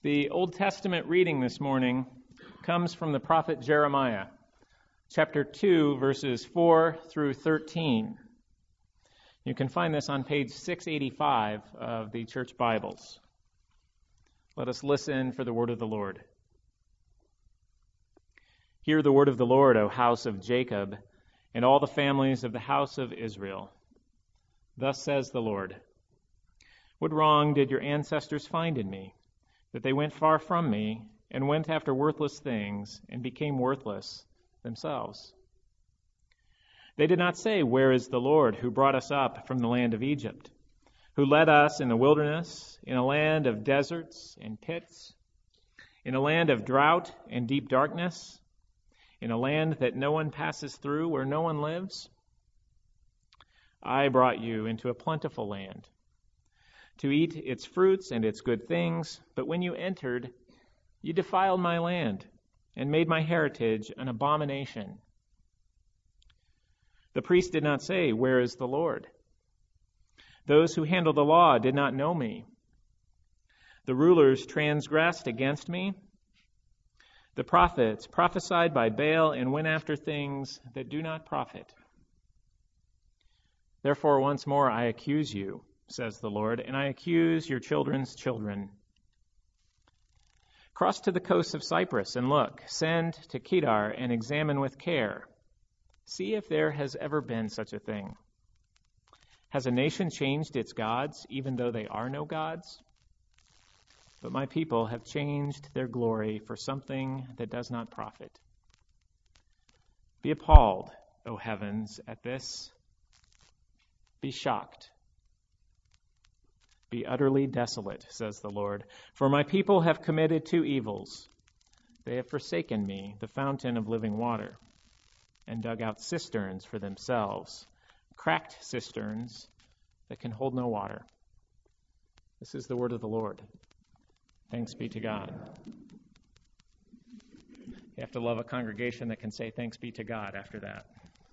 The Old Testament reading this morning comes from the prophet Jeremiah, chapter 2, verses 4 through 13. You can find this on page 685 of the church Bibles. Let us listen for the word of the Lord. Hear the word of the Lord, O house of Jacob, and all the families of the house of Israel. Thus says the Lord, what wrong did your ancestors find in me, that they went far from me and went after worthless things and became worthless themselves? They did not say, where is the Lord who brought us up from the land of Egypt, who led us in the wilderness, in a land of deserts and pits, in a land of drought and deep darkness, in a land that no one passes through, where no one lives? I brought you into a plentiful land, to eat its fruits and its good things, but when you entered, you defiled my land and made my heritage an abomination. The priest did not say, where is the Lord? Those who handle the law did not know me. The rulers transgressed against me. The prophets prophesied by Baal and went after things that do not profit. Therefore, once more I accuse you, says the Lord, and I accuse your children's children. Cross to the coast of Cyprus and look. Send to Kedar and examine with care. See if there has ever been such a thing. Has a nation changed its gods, even though they are no gods? But my people have changed their glory for something that does not profit. Be appalled, O heavens, at this. Be shocked. Be utterly desolate, says the Lord. For my people have committed two evils. They have forsaken me, the fountain of living water, and dug out cisterns for themselves, cracked cisterns that can hold no water. This is the word of the Lord. Thanks be to God. You have to love a congregation that can say thanks be to God after that.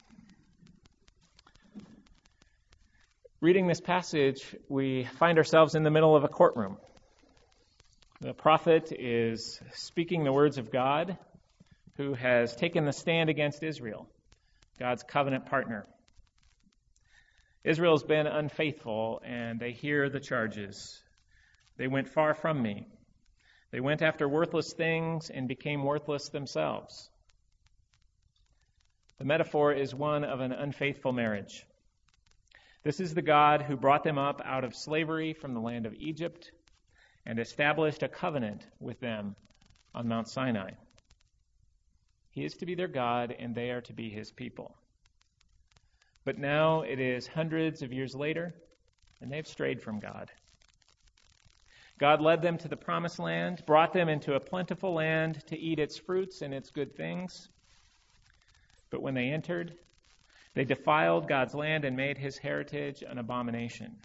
Reading this passage, we find ourselves in the middle of a courtroom. The prophet is speaking the words of God, who has taken the stand against Israel, God's covenant partner. Israel's been unfaithful, and they hear the charges. They went far from me. They went after worthless things and became worthless themselves. The metaphor is one of an unfaithful marriage. This is the God who brought them up out of slavery from the land of Egypt and established a covenant with them on Mount Sinai. He is to be their God, and they are to be his people. But now it is hundreds of years later, and they've strayed from God. God led them to the promised land, brought them into a plentiful land to eat its fruits and its good things. But when they entered, they defiled God's land and made his heritage an abomination.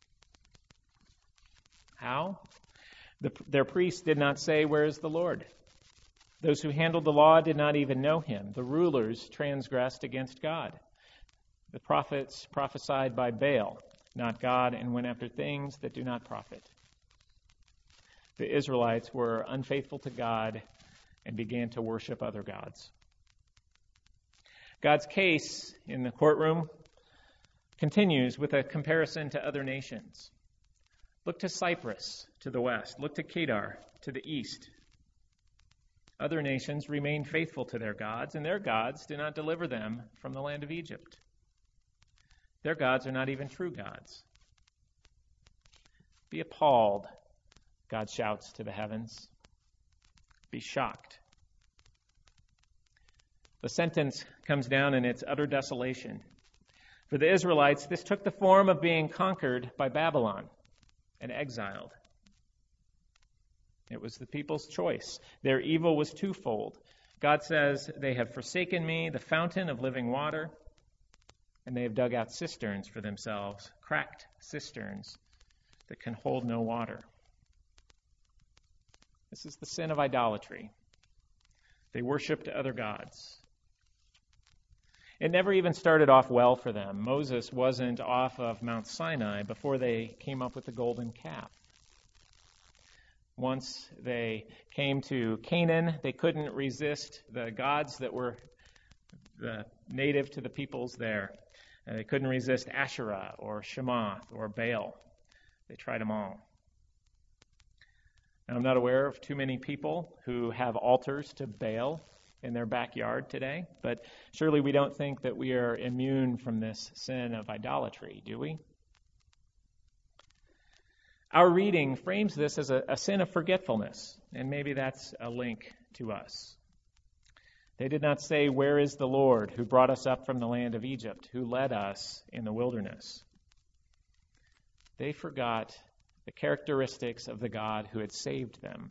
How? Their priests did not say, where is the Lord? Those who handled the law did not even know him. The rulers transgressed against God. The prophets prophesied by Baal, not God, and went after things that do not profit. The Israelites were unfaithful to God and began to worship other gods. God's case in the courtroom continues with a comparison to other nations. Look to Cyprus to the west. Look to Kedar to the east. Other nations remain faithful to their gods, and their gods do not deliver them from the land of Egypt. Their gods are not even true gods. Be appalled, God shouts to the heavens. Be shocked. The sentence comes down in its utter desolation. For the Israelites, this took the form of being conquered by Babylon and exiled. It was the people's choice. Their evil was twofold. God says, they have forsaken me, the fountain of living water, and they have dug out cisterns for themselves, cracked cisterns that can hold no water. This is the sin of idolatry. They worshipped other gods. It never even started off well for them. Moses wasn't off of Mount Sinai before they came up with the golden calf. Once they came to Canaan, they couldn't resist the gods that were native to the peoples there. They couldn't resist Asherah or Shemoth or Baal. They tried them all. Now, I'm not aware of too many people who have altars to Baal in their backyard today, but surely we don't think that we are immune from this sin of idolatry, do we? Our reading frames this as a sin of forgetfulness, and maybe that's a link to us. They did not say, "Where is the Lord who brought us up from the land of Egypt, who led us in the wilderness?" They forgot the characteristics of the God who had saved them.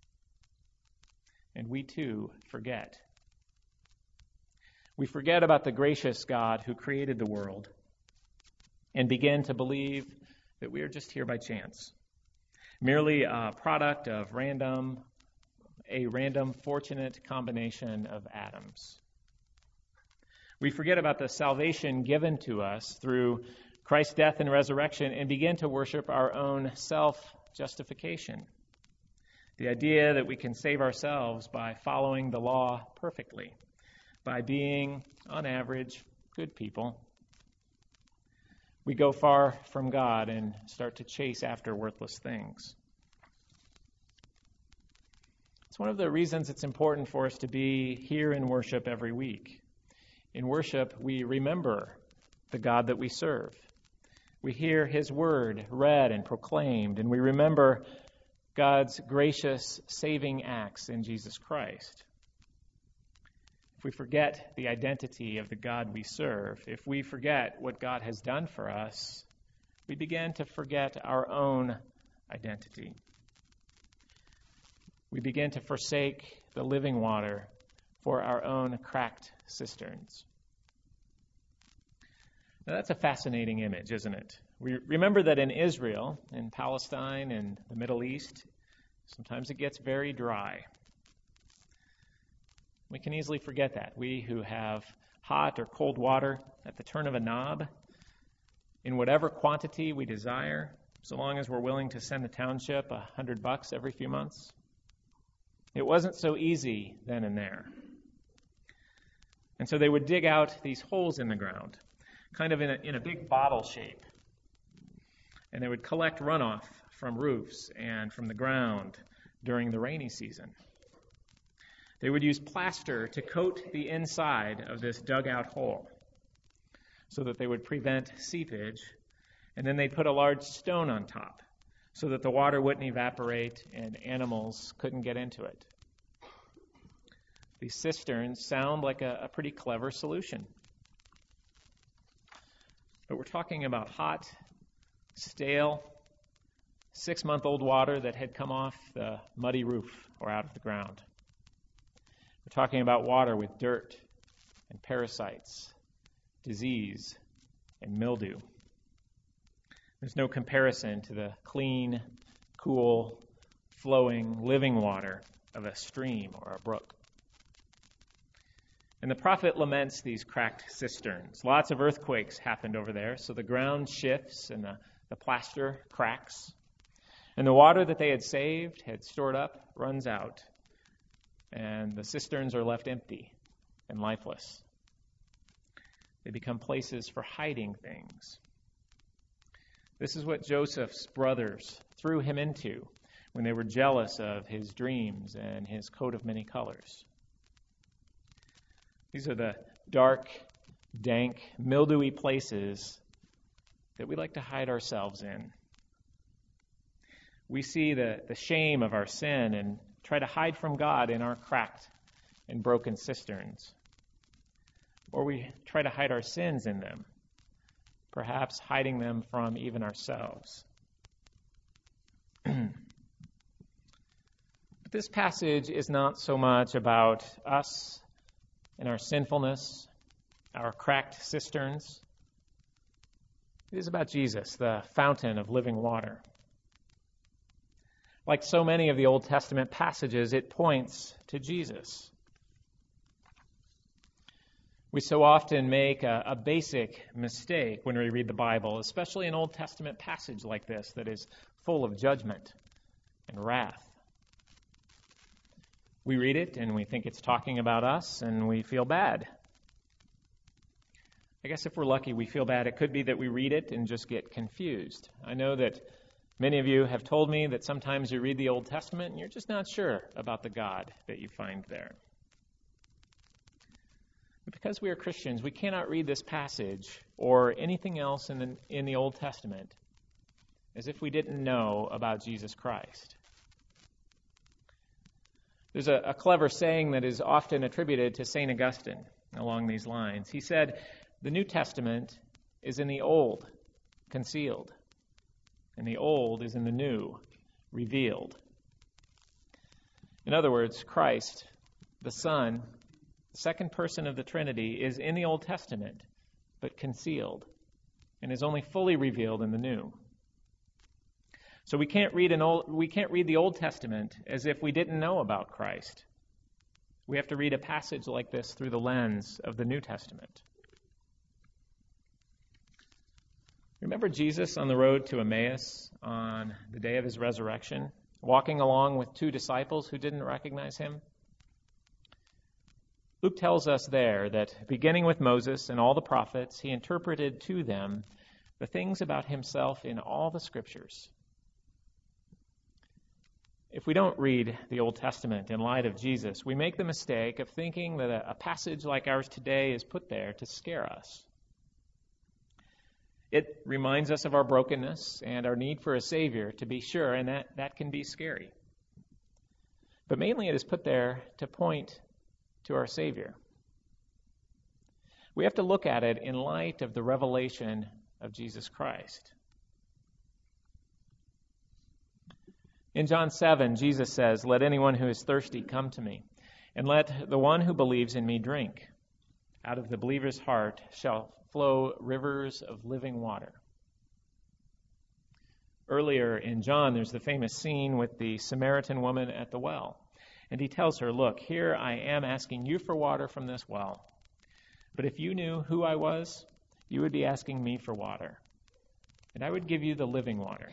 And we too forget. We forget about the gracious God who created the world and begin to believe that we are just here by chance, merely a product of a random fortunate combination of atoms. We forget about the salvation given to us through Christ's death and resurrection and begin to worship our own self-justification. The idea that we can save ourselves by following the law perfectly, by being, on average, good people. We go far from God and start to chase after worthless things. It's one of the reasons it's important for us to be here in worship every week. In worship, we remember the God that we serve. We hear His word read and proclaimed, and we remember God's gracious saving acts in Jesus Christ. If we forget the identity of the God we serve, if we forget what God has done for us, we begin to forget our own identity. We begin to forsake the living water for our own cracked cisterns. Now, that's a fascinating image, isn't it? We remember that in Israel, in Palestine, and the Middle East, sometimes it gets very dry. We can easily forget that. We who have hot or cold water at the turn of a knob, in whatever quantity we desire, so long as we're willing to send the township $100 every few months. It wasn't so easy then and there. And so they would dig out these holes in the ground, kind of in a big bottle shape. And they would collect runoff from roofs and from the ground during the rainy season. They would use plaster to coat the inside of this dugout hole so that they would prevent seepage, and then they'd put a large stone on top so that the water wouldn't evaporate and animals couldn't get into it. These cisterns sound like a pretty clever solution. But we're talking about hot, stale, 6-month-old water that had come off the muddy roof or out of the ground. We're talking about water with dirt and parasites, disease, and mildew. There's no comparison to the clean, cool, flowing, living water of a stream or a brook. And the prophet laments these cracked cisterns. Lots of earthquakes happened over there, so the ground shifts and the plaster cracks. And the water that they had saved, had stored up, runs out. And the cisterns are left empty and lifeless. They become places for hiding things. This is what Joseph's brothers threw him into when they were jealous of his dreams and his coat of many colors. These are the dark, dank, mildewy places that we like to hide ourselves in. We see the shame of our sin and try to hide from God in our cracked and broken cisterns. Or we try to hide our sins in them, perhaps hiding them from even ourselves. But this passage is not so much about us and our sinfulness, our cracked cisterns. It is about Jesus, the fountain of living water. Like so many of the Old Testament passages, it points to Jesus. We so often make a basic mistake when we read the Bible, especially an Old Testament passage like this that is full of judgment and wrath We read it and we think it's talking about us and we feel bad. I guess if we're lucky, we feel bad. It could be that we read it and just get confused. I know that many of you have told me that sometimes you read the Old Testament and you're just not sure about the God that you find there. But because we are Christians, we cannot read this passage or anything else in the Old Testament as if we didn't know about Jesus Christ. There's a clever saying that is often attributed to St. Augustine along these lines. He said, "The New Testament is in the Old, concealed, and the Old is in the New, revealed." In other words, Christ, the Son, the second person of the Trinity, is in the Old Testament, but concealed, and is only fully revealed in the New. So we can't read the Old Testament as if we didn't know about Christ. We have to read a passage like this through the lens of the New Testament. Remember Jesus on the road to Emmaus on the day of his resurrection, walking along with two disciples who didn't recognize him? Luke tells us there that beginning with Moses and all the prophets, he interpreted to them the things about himself in all the scriptures. If we don't read the Old Testament in light of Jesus, we make the mistake of thinking that a passage like ours today is put there to scare us. It reminds us of our brokenness and our need for a Savior, to be sure, and that can be scary. But mainly it is put there to point to our Savior. We have to look at it in light of the revelation of Jesus Christ. In John 7, Jesus says, "Let anyone who is thirsty come to me, and let the one who believes in me drink. Out of the believer's heart shall flow rivers of living water." Earlier in John, there's the famous scene with the Samaritan woman at the well. And he tells her, "Look, here I am asking you for water from this well. But if you knew who I was, you would be asking me for water. And I would give you the living water."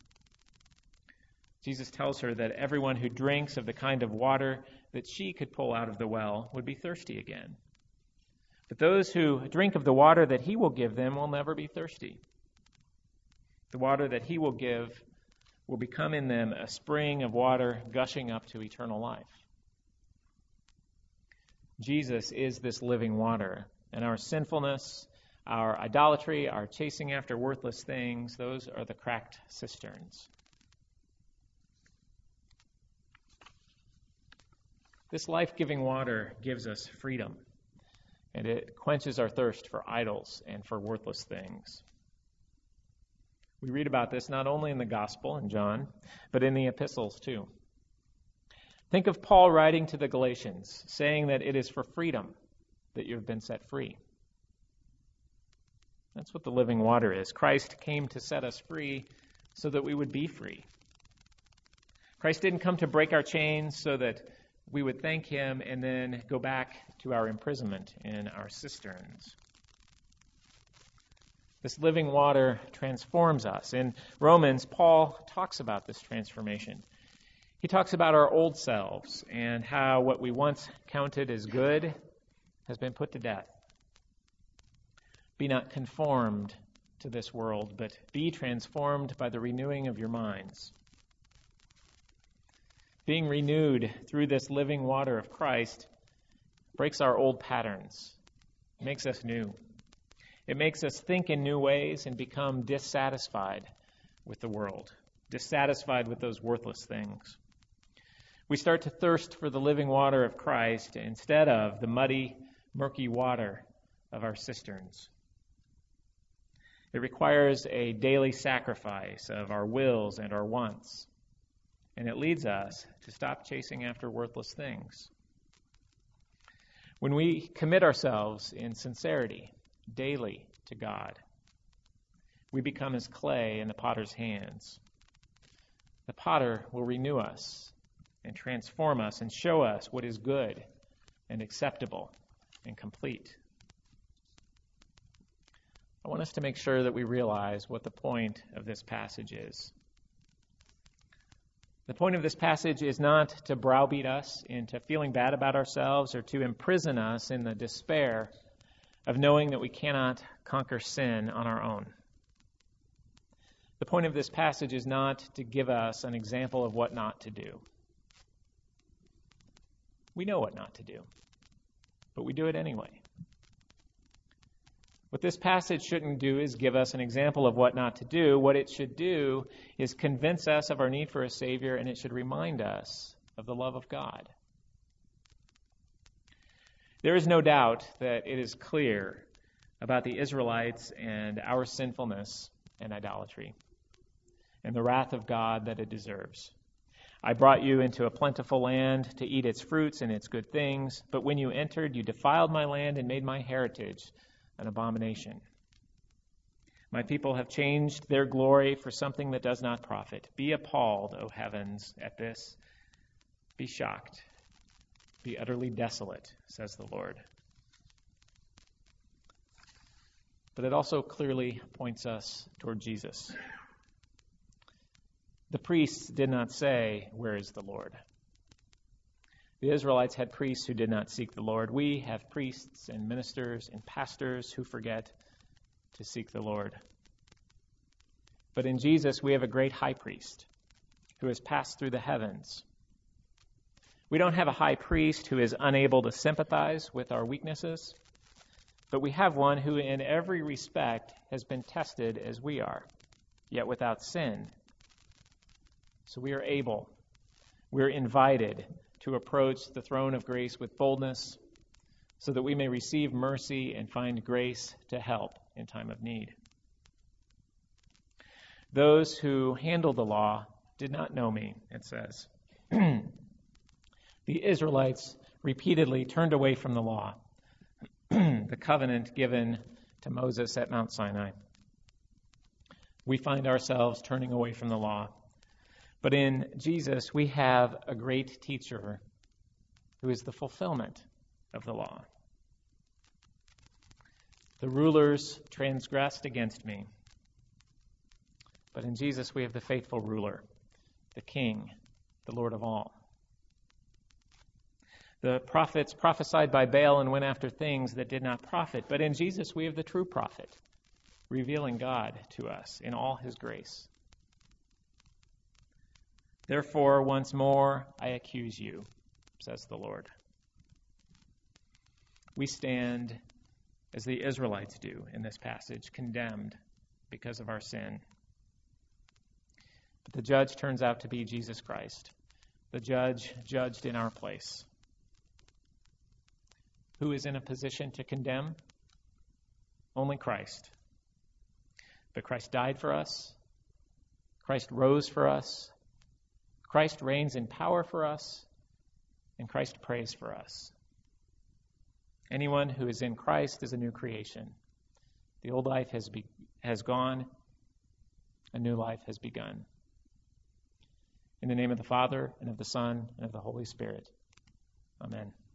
Jesus tells her that everyone who drinks of the kind of water that she could pull out of the well would be thirsty again. But those who drink of the water that he will give them will never be thirsty. The water that he will give will become in them a spring of water gushing up to eternal life. Jesus is this living water, and our sinfulness, our idolatry, our chasing after worthless things, those are the cracked cisterns. This life-giving water gives us freedom, and it quenches our thirst for idols and for worthless things. We read about this not only in the Gospel in John, but in the epistles too. Think of Paul writing to the Galatians, saying that it is for freedom that you have been set free. That's what the living water is. Christ came to set us free so that we would be free. Christ didn't come to break our chains so that we would thank him and then go back to our imprisonment in our cisterns. This living water transforms us. In Romans, Paul talks about this transformation. He talks about our old selves and how what we once counted as good has been put to death. Be not conformed to this world, but be transformed by the renewing of your minds. Being renewed through this living water of Christ breaks our old patterns, makes us new. It makes us think in new ways and become dissatisfied with the world, dissatisfied with those worthless things. We start to thirst for the living water of Christ instead of the muddy, murky water of our cisterns. It requires a daily sacrifice of our wills and our wants. And it leads us to stop chasing after worthless things. When we commit ourselves in sincerity daily to God, we become as clay in the potter's hands. The potter will renew us and transform us and show us what is good and acceptable and complete. I want us to make sure that we realize what the point of this passage is. The point of this passage is not to browbeat us into feeling bad about ourselves or to imprison us in the despair of knowing that we cannot conquer sin on our own. The point of this passage is not to give us an example of what not to do. We know what not to do, but we do it anyway. What this passage shouldn't do is give us an example of what not to do. What it should do is convince us of our need for a Savior, and it should remind us of the love of God. There is no doubt that it is clear about the Israelites and our sinfulness and idolatry, and the wrath of God that it deserves. I brought you into a plentiful land to eat its fruits and its good things, but when you entered, you defiled my land and made my heritage an abomination. My people have changed their glory for something that does not profit. Be appalled, O heavens, at this. Be shocked. Be utterly desolate, says the Lord. But it also clearly points us toward Jesus. The priests did not say, "Where is the Lord?" The Israelites had priests who did not seek the Lord. We have priests and ministers and pastors who forget to seek the Lord. But in Jesus, we have a great high priest who has passed through the heavens. We don't have a high priest who is unable to sympathize with our weaknesses, but we have one who in every respect has been tested as we are, yet without sin. So we are able, we're invited to approach the throne of grace with boldness so that we may receive mercy and find grace to help in time of need. Those who handle the law did not know me, it says. The Israelites repeatedly turned away from the law, the covenant given to Moses at Mount Sinai. We find ourselves turning away from the law. But in Jesus, we have a great teacher who is the fulfillment of the law. The rulers transgressed against me. But in Jesus, we have the faithful ruler, the King, the Lord of all. The prophets prophesied by Baal and went after things that did not profit. But in Jesus, we have the true prophet, revealing God to us in all his grace. Therefore, once more, I accuse you, says the Lord. We stand, as the Israelites do in this passage, condemned because of our sin. But the judge turns out to be Jesus Christ, the judge judged in our place. Who is in a position to condemn? Only Christ. But Christ died for us. Christ rose for us. Christ reigns in power for us, and Christ prays for us. Anyone who is in Christ is a new creation. The old life has gone, a new life has begun. In the name of the Father, and of the Son, and of the Holy Spirit. Amen.